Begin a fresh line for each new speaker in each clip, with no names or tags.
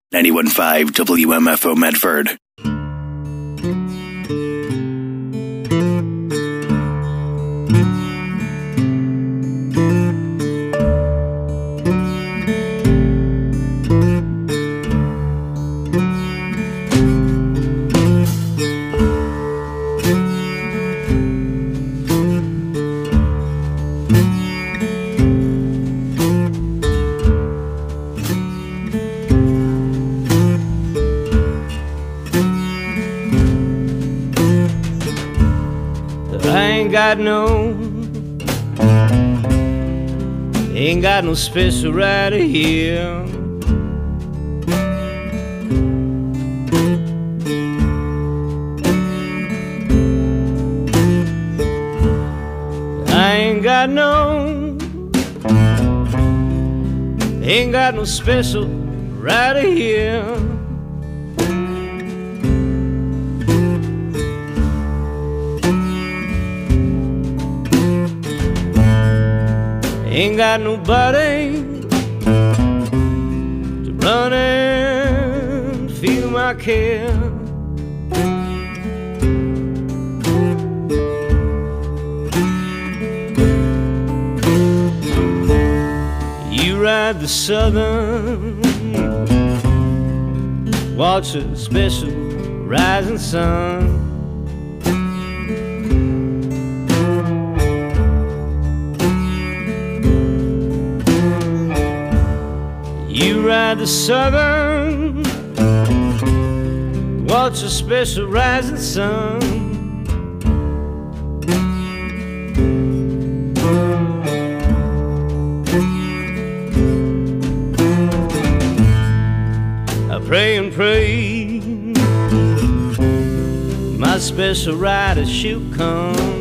91.5 WMFO Medford.
Ain't got no special right here. I ain't got no special right here. Ain't got nobody to run and feel my care. You ride the southern, watch a special rising sun. You ride the southern, watch a special rising sun. I pray and pray my special rider she'll come.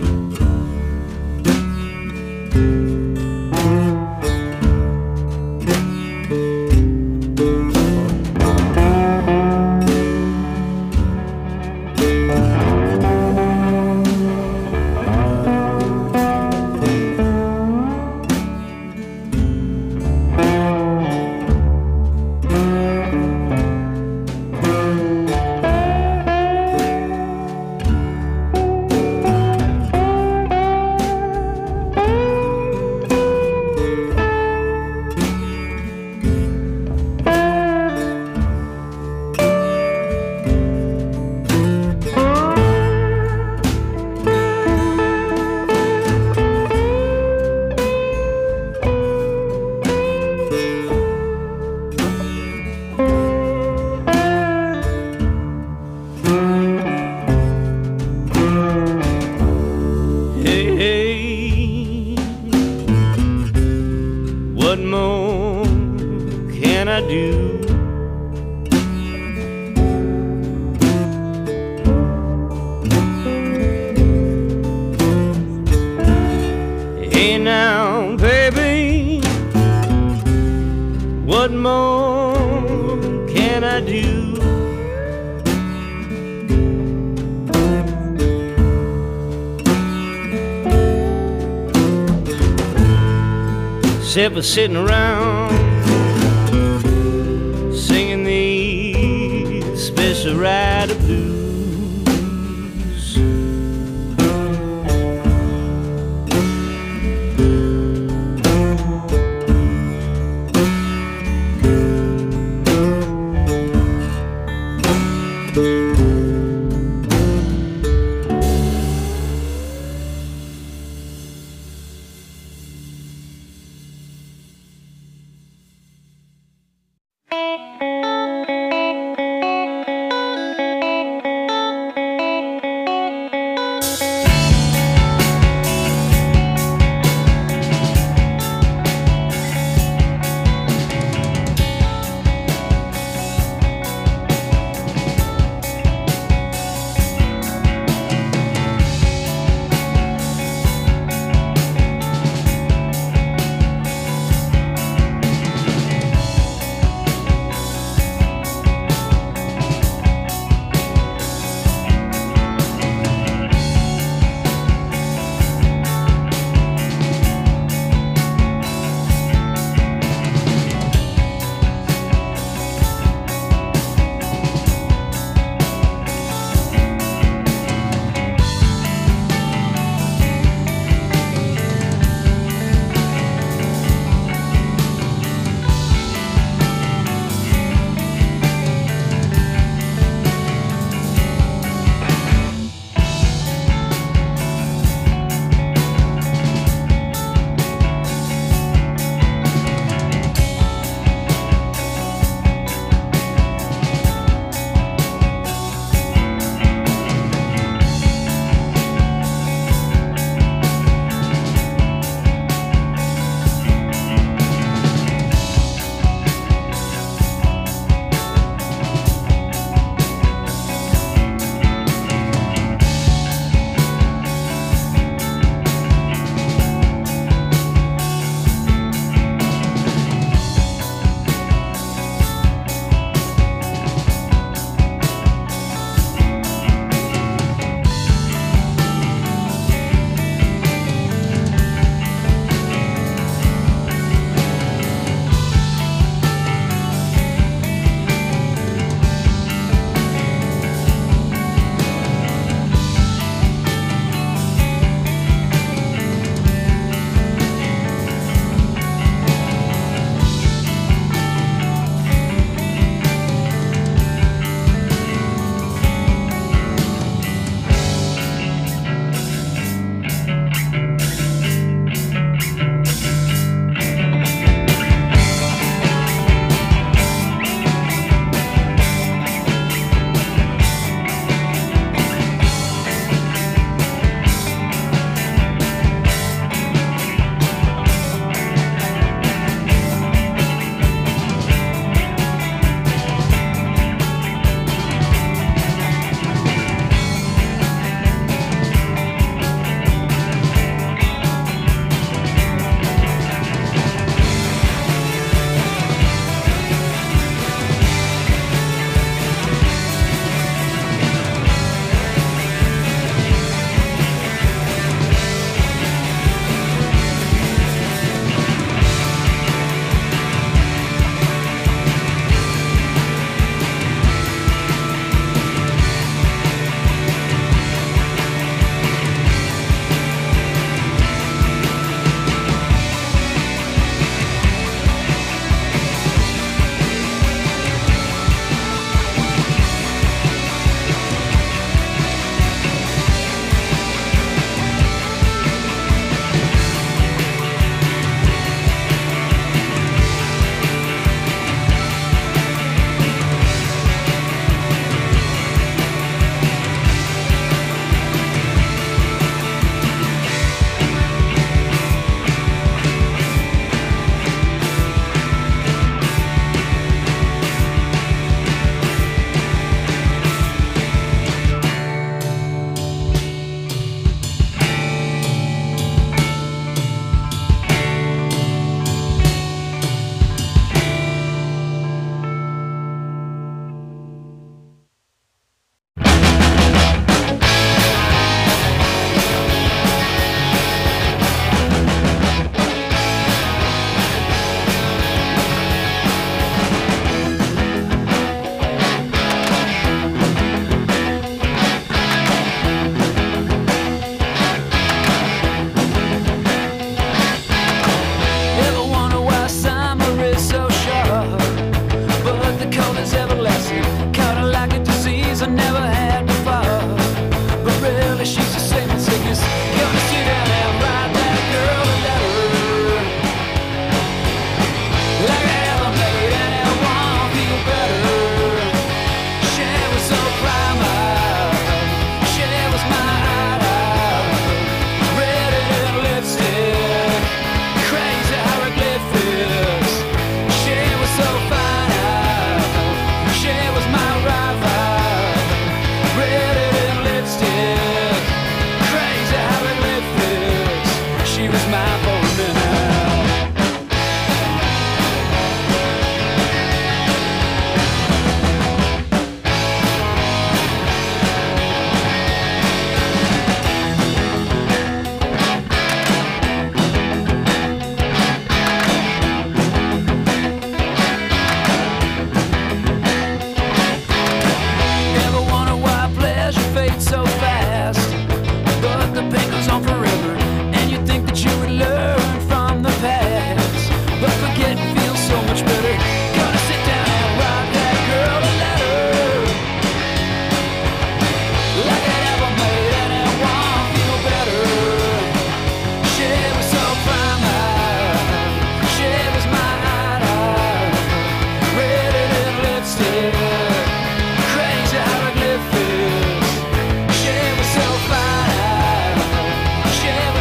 What more can I do? Except for sitting around singing these special rider blues.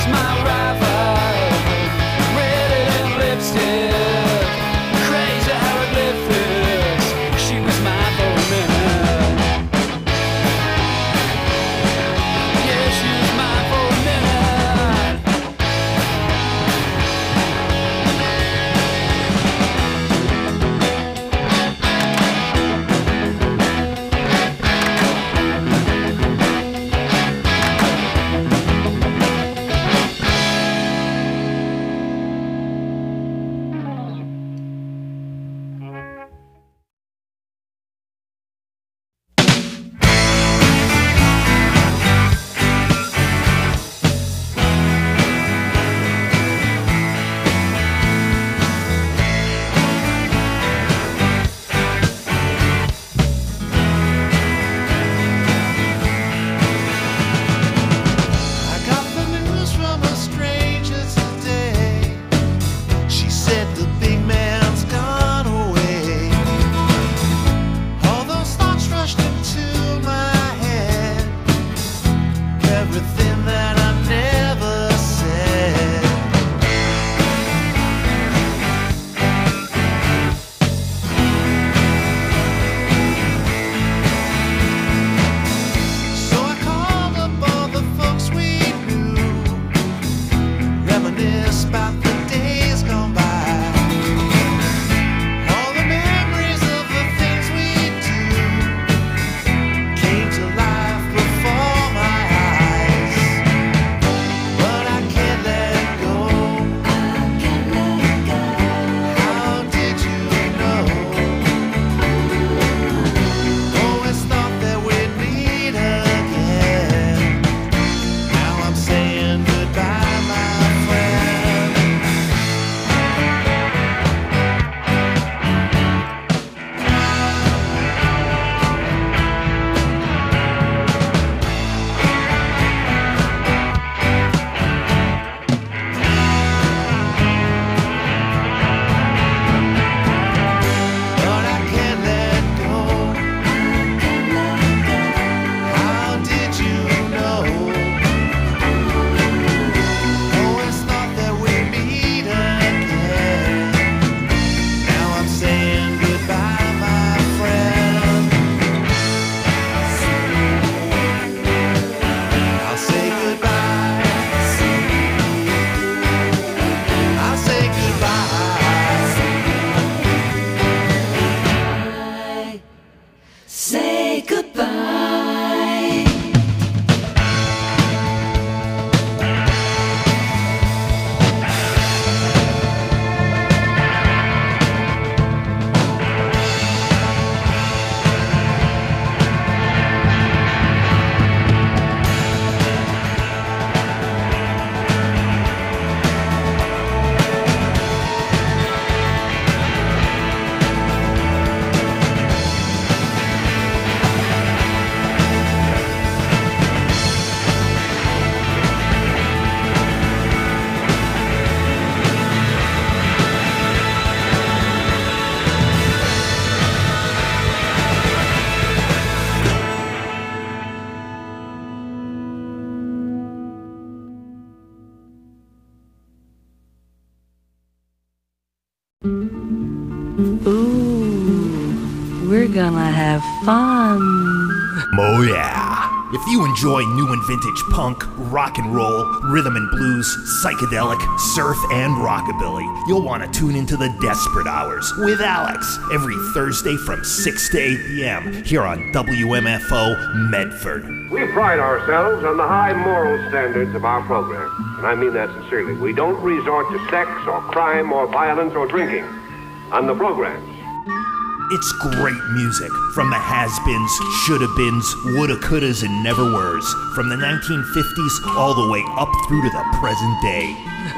Ooh, we're gonna have fun.
Oh yeah. If you enjoy new and vintage punk, rock and roll, rhythm and blues, psychedelic, surf, and rockabilly, you'll want to tune into the Desperate Hours with Alex every Thursday from 6 to 8 p.m. here on WMFO Medford.
We pride ourselves on the high moral standards of our program, and I mean that sincerely. We don't resort to sex or crime or violence or drinking on the programs.
It's great music from the has-beens, shoulda-beens, woulda-couldas, and never-weres, from the 1950s all the way up through to the present day.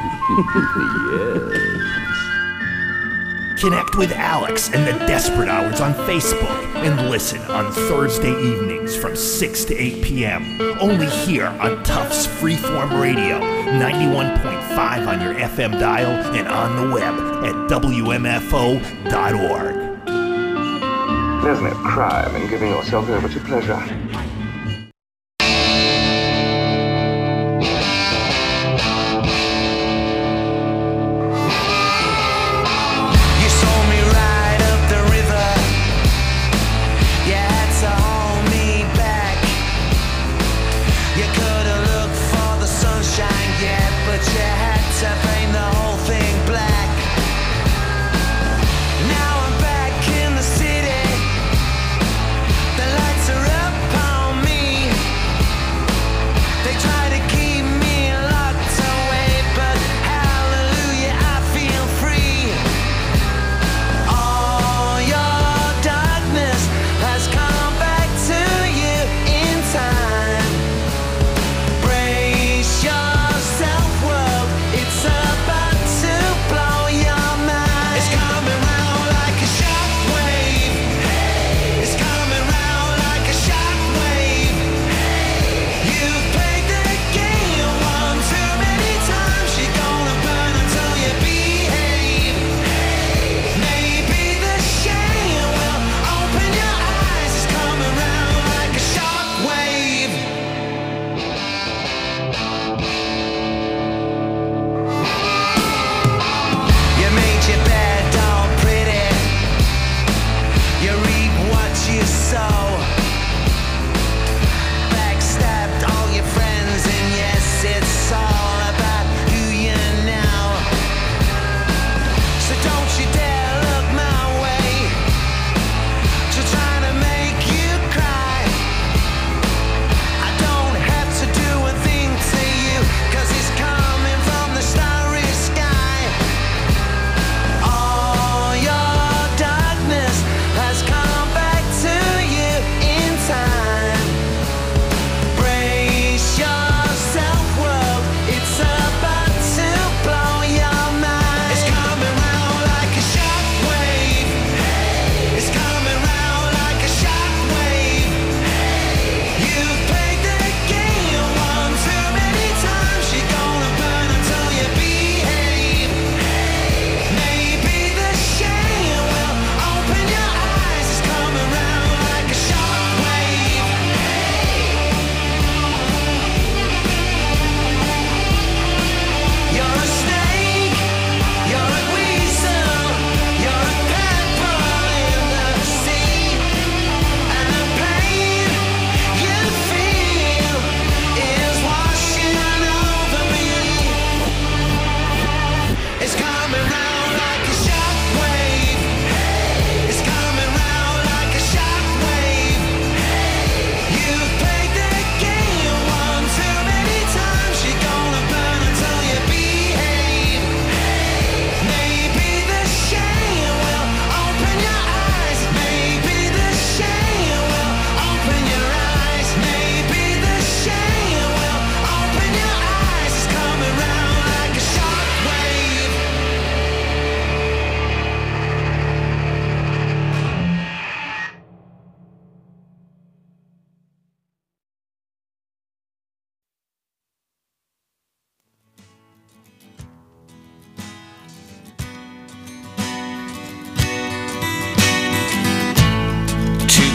Yes. Connect with Alex and the Desperate Hours on Facebook and listen on Thursday evenings from 6 to 8 p.m. Only here on Tufts Freeform Radio, 91.5 on your FM dial and on the web at WMFO.org.
There's no crime in giving yourself over to pleasure.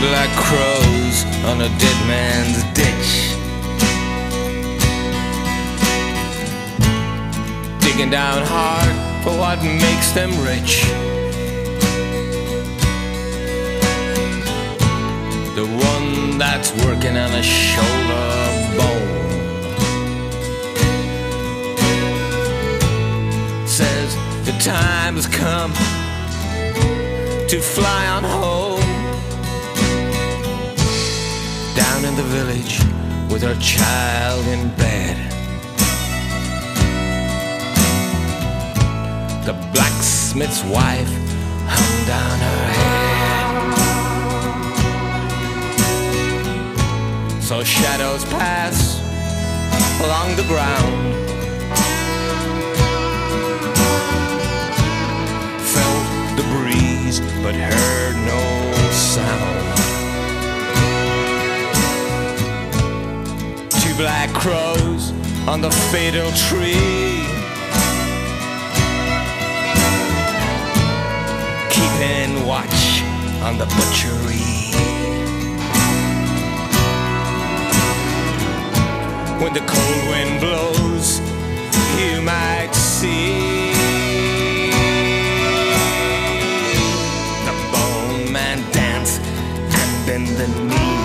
black crows on a dead man's ditch, digging down hard for what makes them rich. The one that's working on a shoulder bone says the time has come to fly on home, down in the village with her child in bed. The blacksmith's wife hung down her head. So shadows pass along the ground, felt the breeze but heard no sound. Two black crows on the fatal tree, keeping watch on the butchery. When the cold wind blows, you might see the bone man dance and bend the knee.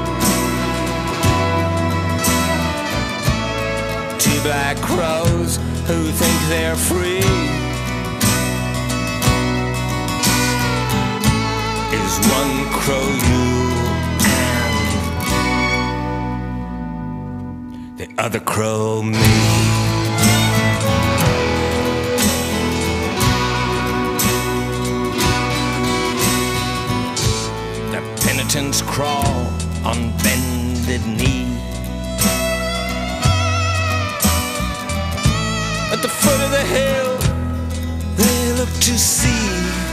Two black crows who think they're free is one crow you and the other crow me. The penitents crawl on bended knee. At the foot of the hill they look to see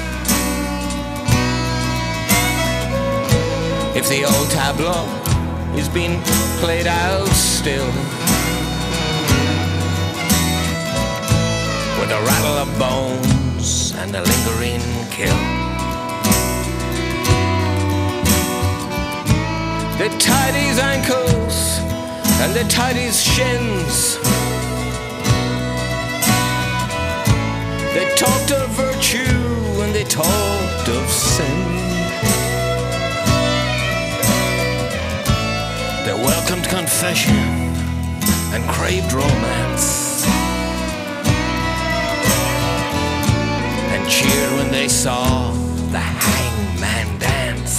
if the old tableau is being played out still, with a rattle of bones and a lingering kill. They tied his ankles and they tied his shins. They talked of virtue and they talked of sin. They welcomed confession and craved romance, and cheered when they saw the hangman dance.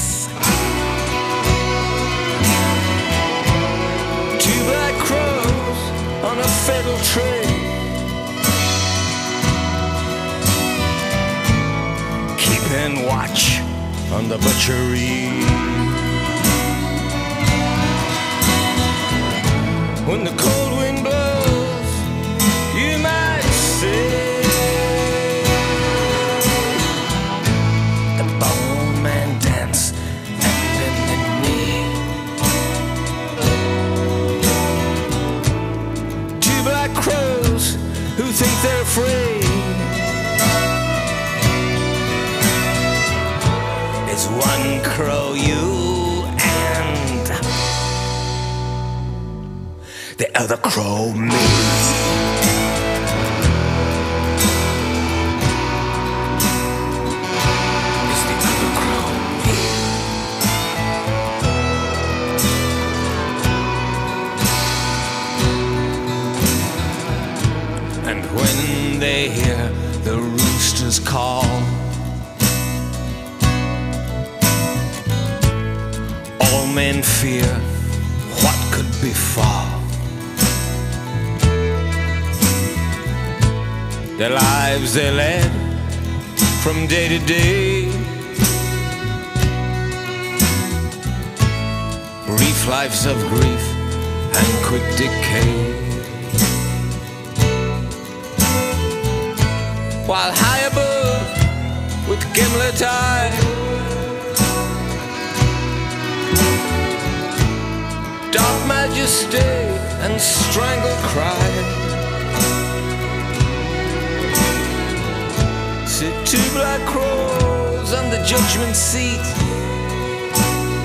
Two black crows on a fatal tree, keeping watch on the butchery. When the cold wind blows, you might see the bone man dance and bend the knee. Two black crows who think they're free is one crow you and the other crow me. It's the other crow me. And when they hear the roosters call, all men fear what could befall. The lives they led from day to day, brief lives of grief and quick decay. While high above with gimlet eye, dark majesty and strangled cry, sit two black crows on the judgment seat,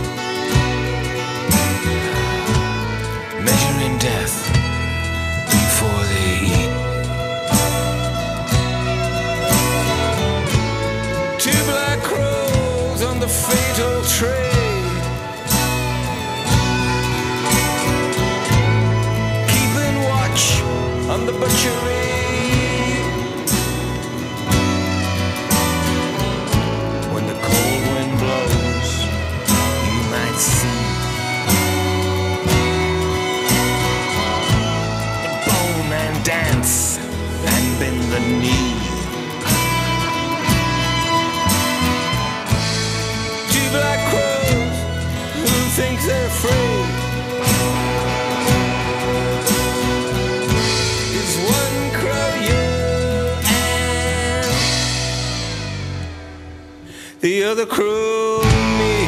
the other crew and me.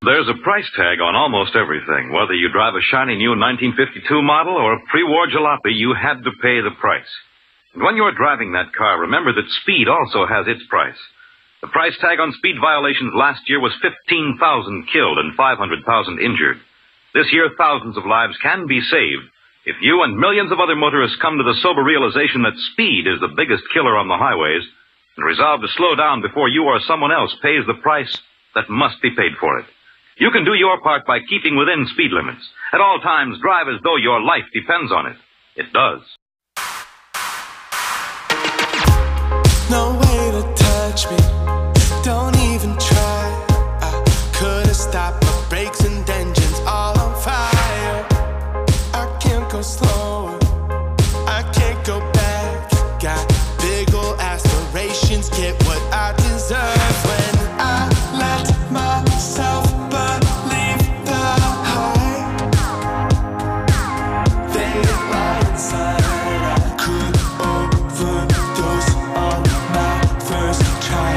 There's a price tag on almost everything. Whether you drive a shiny new 1952 model or a pre-war jalopy, you had to pay the price. And when you're driving that car, remember that speed also has its price. The price tag on speed violations last year was 15,000 killed and 500,000 injured. This year, thousands of lives can be saved if you and millions of other motorists come to the sober realization that speed is the biggest killer on the highways and resolve to slow down before you or someone else pays the price that must be paid for it. You can do your part by keeping within speed limits. At all times, drive as though your life depends on it. It does.
No way to touch me. Don't even try. I could've stopped my brakes and engines all on fire. I can't go slower. I can't go back. Got big old aspirations. Get what I deserve when I let myself believe the hype. They lie inside. I could overdose on my first try.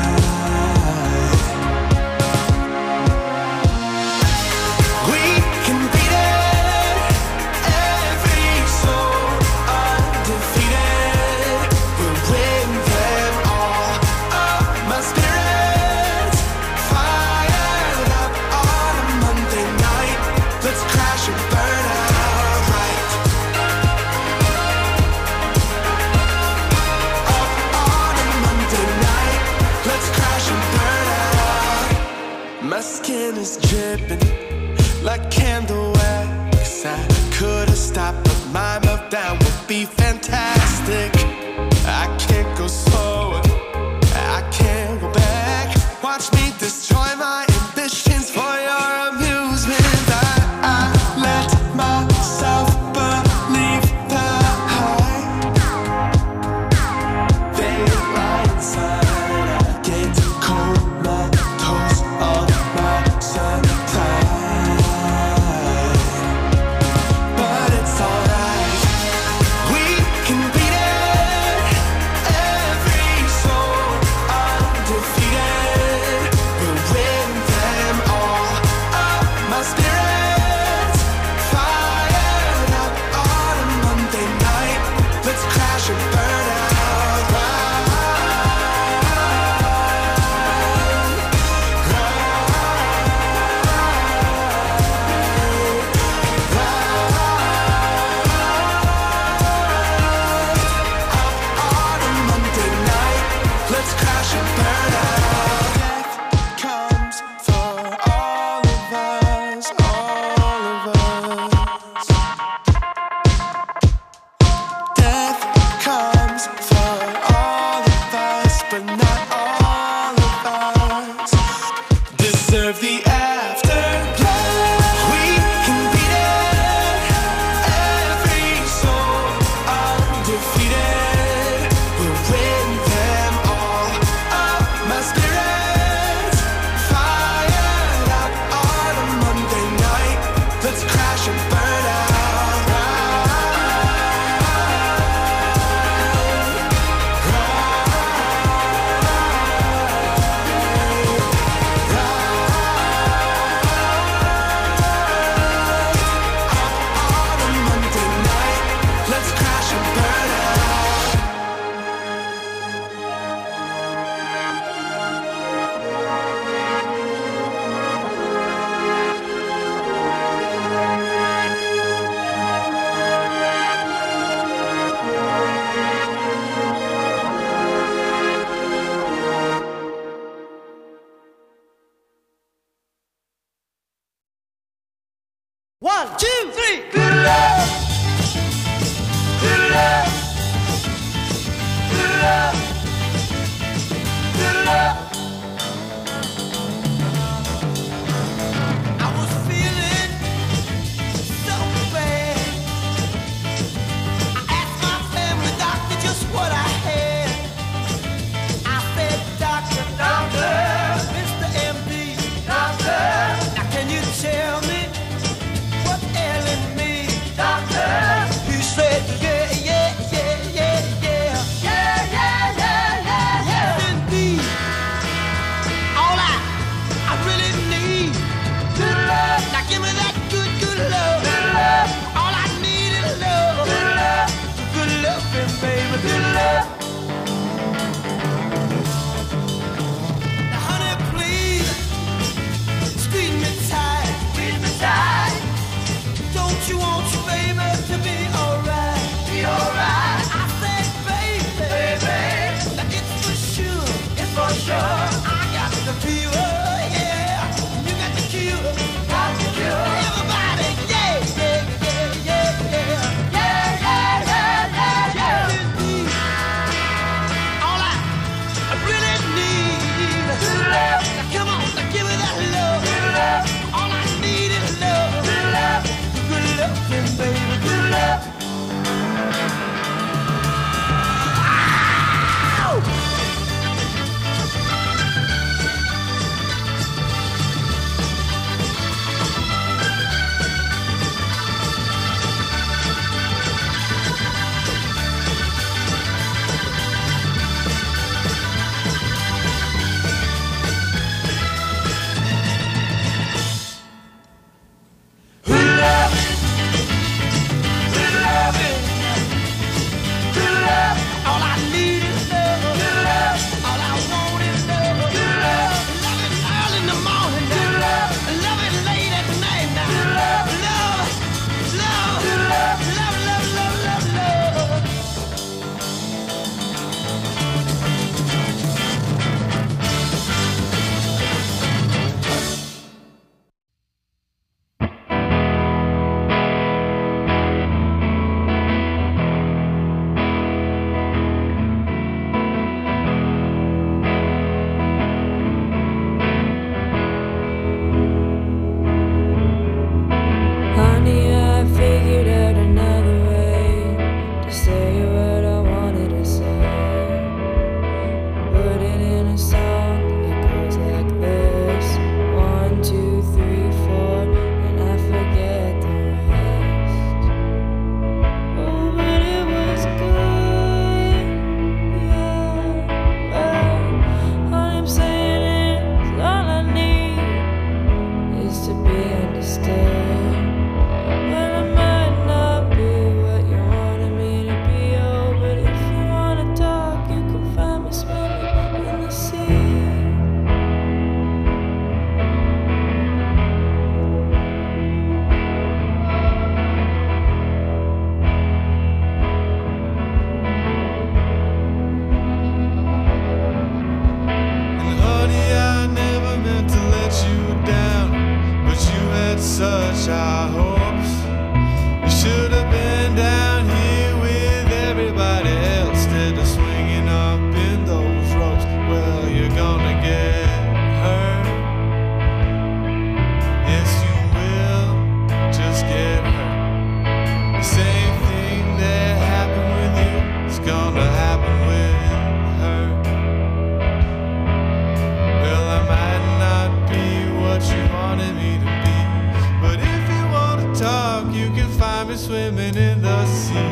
We can beat it. Every soul undefeated. We'll win them all. Oh, my spirit's fired up on a Monday night. Let's crash and burn out right. Up on a Monday night. Let's crash and burn out. My skin is dripping like candle wax. I could've stopped, but my meltdown would be fantastic. I can't go slower. I can't go back. Watch me destroy my ambitions for your amusement. I let myself believe the hype. They lie inside. I get comatose on my supply. But it's alright. We can beat it. Every soul undefeated. We'll win them all. Oh, my spirit's fired up on a Monday night. Let's crash and burn out. On a Monday night, let's crash and burn out. Death comes for all of us, all of us. Death comes for all of us, but not all of us deserve the afterlife. We can beat it. Every soul undefeated. We'll win them all. Oh, my spirit's fired up on a Monday night. Let's crash and burn out. On a Monday night, let's crash and burn out. One, two, three. Good love. Good love. Good love. Good love. I was feeling so bad. I asked my family doctor just what I had. I said, Doctor, Mr. MD, Doctor, now can you tell me what's ailing me? dash our hopes. You should have been down here with everybody else instead of swinging up in those ropes. Well, you're gonna get hurt. Yes, you will just get hurt. The same thing that happened with you is gonna happen with her. Well, I might not be what you wanted me to be, but if you want to talk, you can find me swimming in the sea.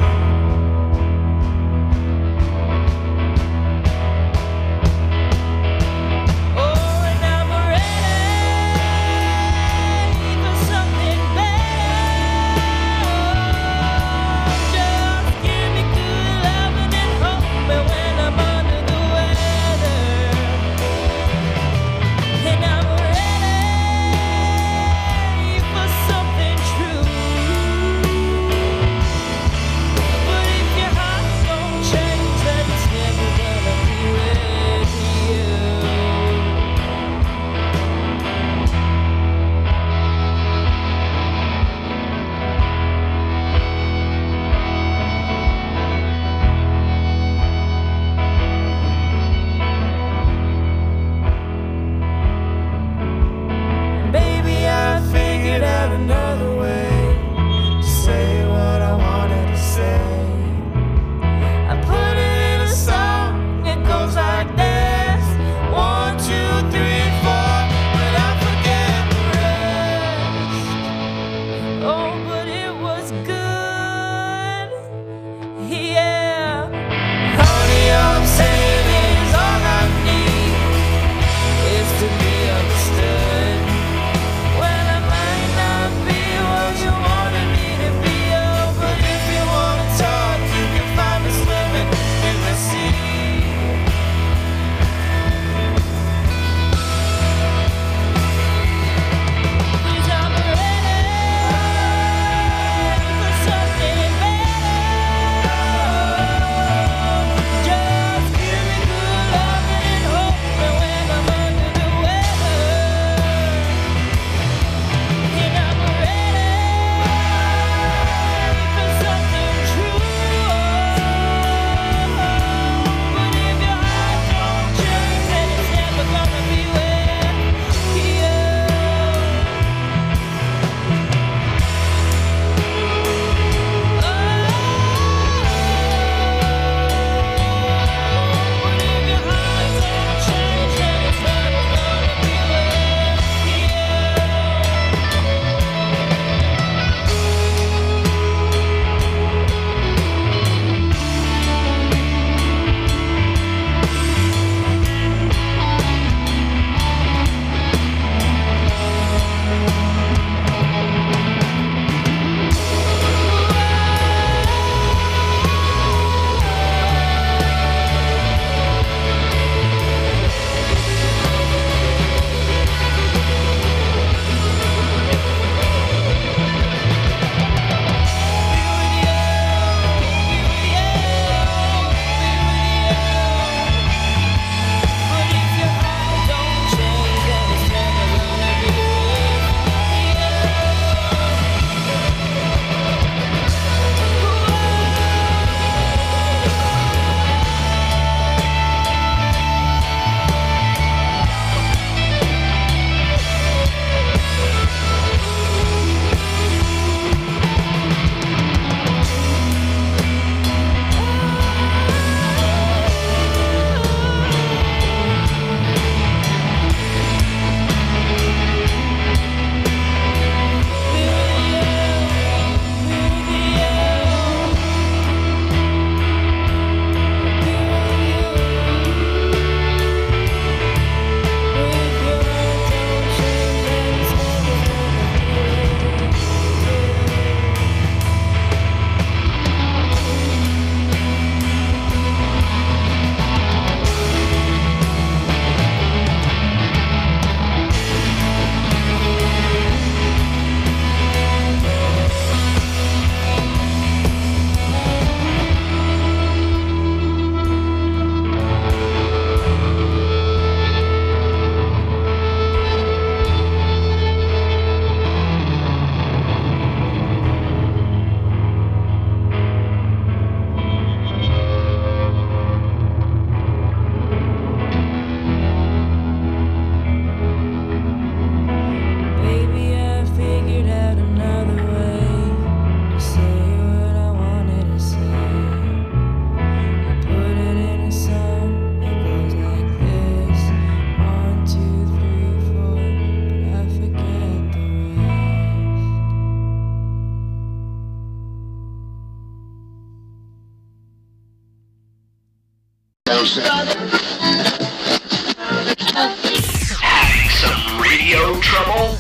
Having some radio trouble?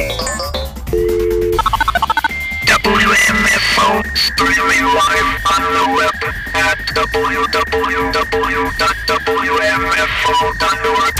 WMFO streaming live on the web at www.wmfo.org.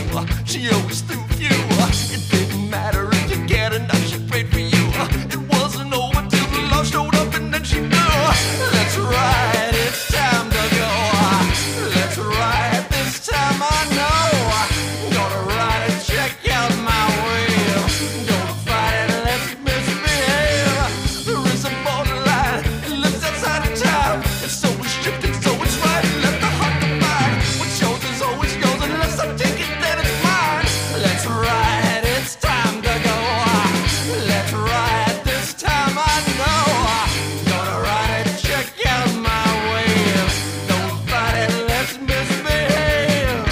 She always threw you. It didn't matter if you cared or not, she prayed for you. It wasn't over till the love showed up and then she knew. That's right, it's time to go. Let's ride this time, I know. Gonna ride it, check out my wheel. Don't fight it, let's misbehave. There is a borderline, it lives outside of time. If so is shifting, so it's right. Let the heart divide. What's yours is always yours, unless I take it, then it's mine. Let's ride, it's time to go. Let's ride this time, I know. Gonna ride it, check out my wheel. Don't fight it, let's misbehave.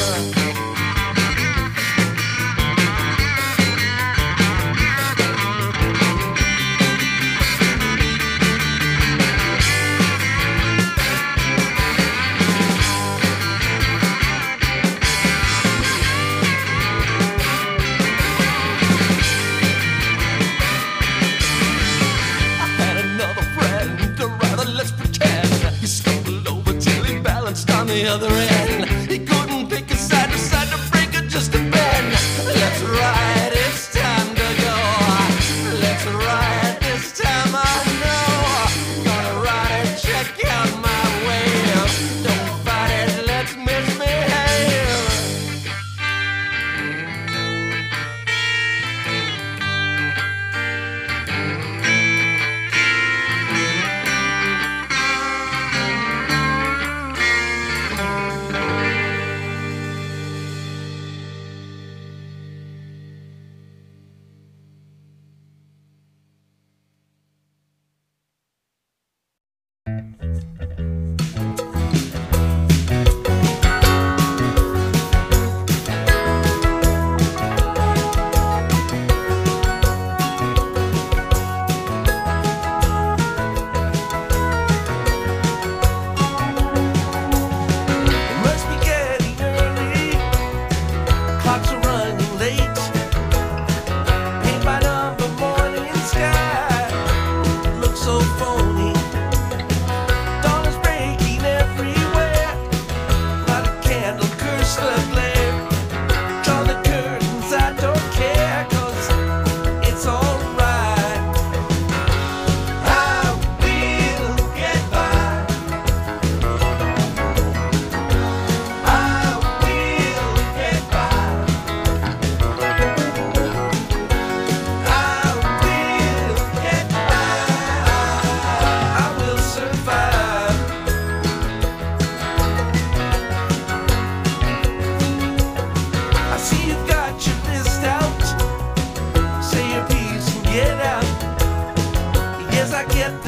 I had another friend, or rather, let's pretend. He stumbled over till he balanced on the other end. He couldn't pick a side, decided to break it just a bend. Let's ride, it's time to go. Let's ride this time, I know. Gonna ride it, check out my wheel. Don't fight it, let's misbehave. It must be getting early. Clocks are running late. Paint by number, morning sky. Looks so phony. Dawn is breaking everywhere. Light a candle, curse the glare. Draw the curtains, I don't care, 'cause it's alright. I will get by. I will get by. I will get by. I will survive. I see you've got your list out. Say your piece and get out. Yes, I get